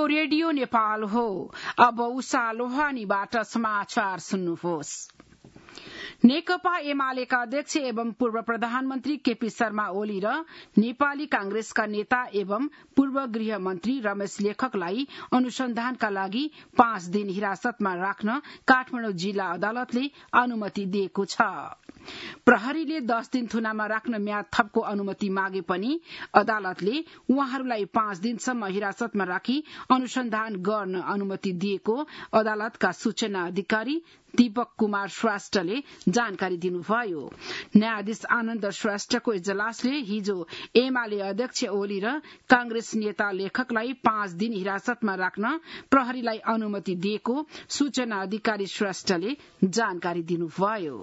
यो रेडियो नेपाल हो। अब उषा लोहानीबाट समाचार सुन्नुहोस्। नेकपा एमालेका अध्यक्ष एवं पूर्व प्रधानमन्त्री केपी शर्मा ओली र नेपाली कांग्रेसका नेता एवं पूर्व गृह मन्त्री रमेश लेखकलाई अनुसन्धानका लागि 5 दिन हिरासतमा राख्न काठमाडौँ जिल्ला अदालतले अनुमति दिएको छ। प्रहरीले 10 दिन थुनामा राख्न म्याद थपको अनुमति मागे पनि अदालतले उहाँहरूलाई 5 दिनसम्म हिरासतमा राखी अनुसन्धान गर्न अनुमति दिएको अदालतका सूचना अधिकारी दीपक कुमार श्रेष्ठले जानकारी दिनुभयो। न्यायाधीश आनन्द श्रेष्ठको इजलासले हिजो एमाले अध्यक्ष ओली र कांग्रेस नेता लेखकलाई 5 दिन हिरासतमा राख्न प्रहरीलाई अनुमति दिएको सूचना अधिकारी श्रेष्ठले जानकारी दिनुभयो।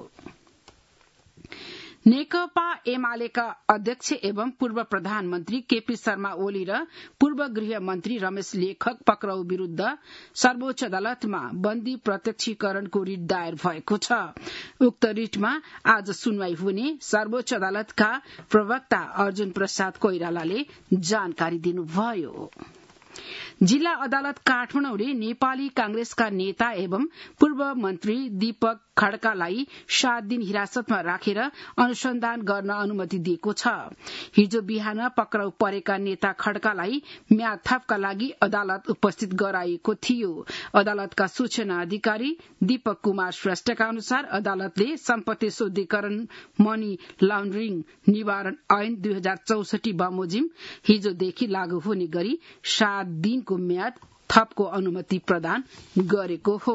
नेकपा एमालेका अध्यक्ष एवं पूर्व प्रधानमन्त्री केपी शर्मा ओली र पूर्व गृह मन्त्री रमेश लेखक पक्राउ विरूद्ध सर्वोच्च अदालतमा बन्दी प्रत्यक्षीकरणको रिट दायर भएको छ। उक्त रिटमा आज सुनवाई हुने सर्वोच्च अदालतका प्रवक्ता अर्जुन प्रसाद कोइरालाले जानकारी दिनुभयो। जिल्ला अदालत काठमाडौँले नेपाली कांग्रेसका नेता एवं पूर्व मन्त्री दीपक खड्कालाई 7 दिन हिरासतमा राखेर अनुसन्धान गर्न अनुमति दिएको छ। हिजो बिहान पक्राउ परेका नेता खड्कालाई म्याद थपका लागि अदालत उपस्थित गराइएको थियो। अदालतका सूचना अधिकारी दीपक कुमार श्रेष्ठका अनुसार अदालतले सम्पत्ति शुद्धिकरण मनी लाण्ड्रिङ निवारण ऐन 2064 बमोजिम हिजोदेखि लागू हुने गरी 7 दिनको म्याद थपको अनुमति प्रदान गरेको हो।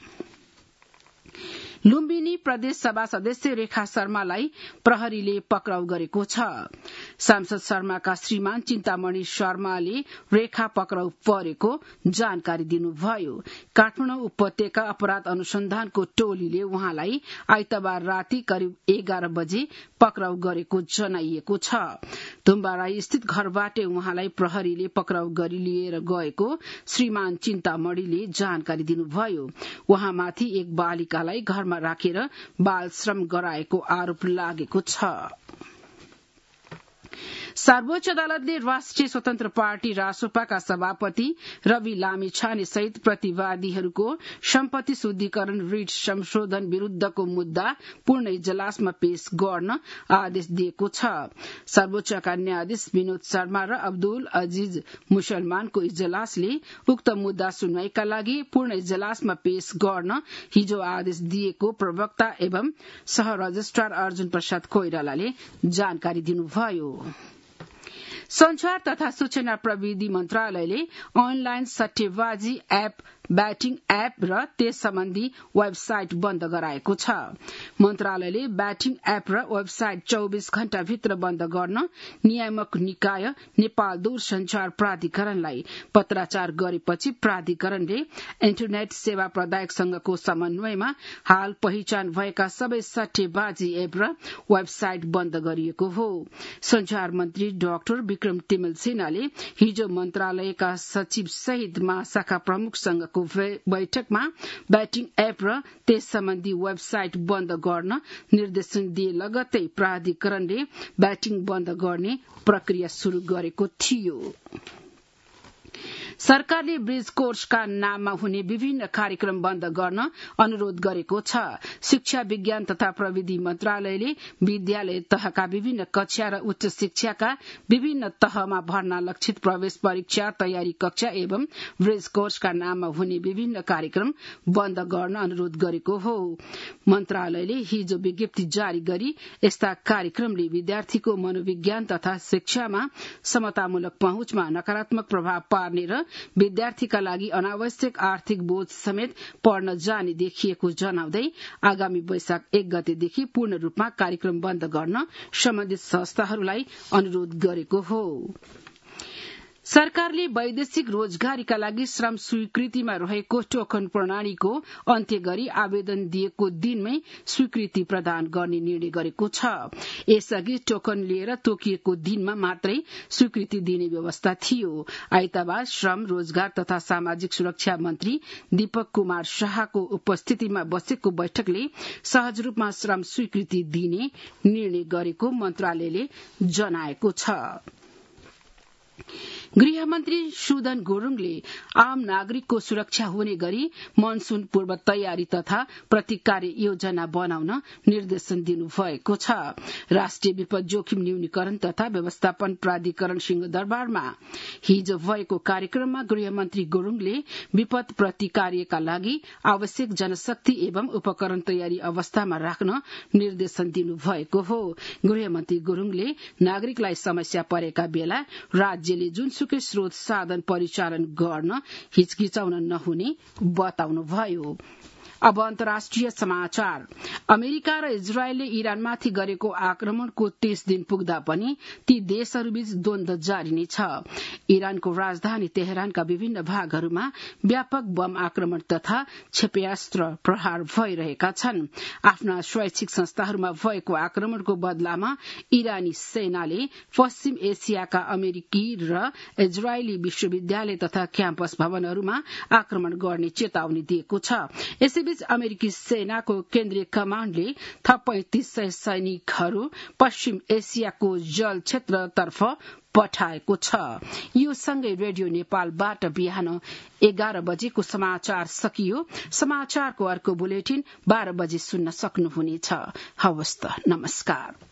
लुम्बिनी प्रदेश सभा सदस्य रेखा शर्मालाई प्रहरीले पक्राउ गरेको छ। सांसद शर्माका श्रीमान चिन्तामणि शर्माले रेखा पक्राउ परेको जानकारी दिनुभयो। काठमाडौँ उपत्यका अपराध अनुसन्धानको टोलीले उहाँलाई आइतबार राति करिब 11 बजे पक्राउ गरेको जनाइएको छ। धुम्बाराई स्थित घरबाटै उहाँलाई प्रहरीले पक्राउ गरी लिएर गएको श्रीमान चिन्तामणिले जानकारी दिनुभयो। उहाँमाथि एक बालिकालाई घरमा राखेर बाल श्रम गराएको आरोप लागेको छ। सर्वोच्च अदालतले राष्ट्रिय स्वतन्त्र पार्टी रासोपाका सभापति रवि लामिछाने सहित प्रतिवादीहरूको सम्पत्ति शुद्धिकरण रिट संशोधन विरूद्धको मुद्दा पूर्ण इजलासमा पेश गर्न आदेश दिएको छ। सर्वोच्चका न्यायाधीश विनोद शर्मा र अब्दुल अजीज मुसलमानको इजलासले उक्त मुद्दा सुनवाईका लागि पूर्ण इजलासमा पेश गर्न हिजो आदेश दिएको प्रवक्ता एवं सह रजिस्ट्रार अर्जुन प्रसाद कोइरालाले जानकारी दिनुभयो। संचार तथा सूचना प्रविधि मन्त्रालयले अनलाइन सट्टेबाजी एप ब्याटिङ एप र त्यस सम्बन्धी वेबसाइट बन्द गराएको छ। मन्त्रालयले ब्याटिङ एप र वेबसाइट 24 घण्टाभित्र बन्द गर्न नियामक निकाय नेपाल दूरसञ्चार प्राधिकरणलाई पत्राचार गरेपछि प्राधिकरणले इन्टरनेट सेवा प्रदायकसँगको समन्वयमा हाल पहिचान भएका सबै सट्टेबाजी एप र वेबसाइट बन्द गरिएको हो। संचार मन्त्री डाक्टर विक्रम तिमल सिन्हाले हिजो मन्त्रालयका सचिव सहित महाशाखा प्रमुखसँगको बैठकमा ब्याटिङ एप र त्यस सम्बन्धी वेबसाइट बन्द गर्न निर्देशन दिए लगत्तै प्राधिकरणले ब्याटिङ बन्द गर्ने प्रक्रिया शुरू गरेको थियो। सरकारले ब्रिज कोर्सका नाममा हुने विभिन्न कार्यक्रम बन्द गर्न अनुरोध गरेको छ। शिक्षा विज्ञान तथा प्रविधि मन्त्रालयले विद्यालय तहका विभिन्न कक्षा र उच्च शिक्षाका विभिन्न तहमा भर्ना लक्षित प्रवेश परीक्षा तयारी कक्षा एवं ब्रिज कोर्सका नाममा हुने विभिन्न कार्यक्रम बन्द गर्न अनुरोध गरेको हो। मन्त्रालयले हिजो विज्ञप्ति जारी गरी यस्ता कार्यक्रमले विद्यार्थीको मनोविज्ञान तथा शिक्षामा समतामूलक पहुँचमा नकारात्मक प्रभाव पार्ने र विद्यार्थीका लागि अनावश्यक आर्थिक बोझ समेत पर्न जाने देखिएको जनाउँदै आगामी वैशाख 1 गतेदेखि पूर्ण रूपमा कार्यक्रम बन्द गर्न सम्बन्धित संस्थाहरूलाई अनुरोध गरेको हो। सरकारले वैदेशिक रोजगारीका लागि श्रम स्वीकृतिमा रहेको टोकन प्रणालीको अन्त्य गरी आवेदन दिएको दिनमै स्वीकृति प्रदान गर्ने निर्णय गरेको छ। यसअघि टोकन लिएर तोकिएको दिनमा मात्रै स्वीकृति दिने व्यवस्था थियो। आइतबार श्रम रोजगार तथा सामाजिक सुरक्षा मन्त्री दीपक कुमार शाहको उपस्थितिमा बसेको बैठकले सहज रूपमा श्रम स्वीकृति दिने निर्णय गरेको मन्त्रालयले जनाएको छ। गृहमन्त्री सुदन गुरूङले आम नागरिकको सुरक्षा हुने गरी मनसून पूर्व तयारी तथा प्रतिकार योजना बनाउन निर्देशन दिनुभएको छ। राष्ट्रिय विपद जोखिम न्यूनीकरण तथा व्यवस्थापन प्राधिकरण सिंहदरबारमा हिजो भएको कार्यक्रममा गृहमन्त्री गुरूङले विपद प्रतिकार्यका लागि आवश्यक जनशक्ति एवं उपकरण तयारी अवस्थामा राख्न निर्देशन दिनुभएको हो। गृहमन्त्री गुरूङले नागरिकलाई समस्या परेका बेला राज्यले जुनसुकै स्रोत साधन परिचालन गर्न हिचकिचाउन नहुने बताउनुभयो। अब अन्तर्राष्ट्रिय समाचार। अमेरिका र इजरायलले इरानमाथि गरेको आक्रमणको 30 दिन पुग्दा पनि ती देशहरूबीच द्वन्द्व जारी नै छ। इरानको राजधानी तेहरानका विभिन्न भागहरूमा व्यापक बम आक्रमण तथा क्षेपणास्त्र प्रहार भइरहेका छन्। आफ्ना शैक्षिक संस्थाहरूमा भएको आक्रमणको बदलामा इरानी सेनाले पश्चिम एसियाका अमेरिकी र इजरायली विश्वविद्यालय तथा क्याम्पस भवनहरूमा आक्रमण गर्ने चेतावनी दिएको छ। यसैबीच अमेरिकी सेनाको केन्द्रीय कमाण्डले थप 3500 सैनिकहरू पश्चिम एसियाको जल क्षेत्रतर्फ पठाएको छ। यो सँगै रेडियो नेपालबाट बिहान 11 बजेको समाचार सकियो। समाचारको अर्को बुलेटिन 12 बजे सुन्न सक्नुहुनेछ। हवस् त, नमस्कार।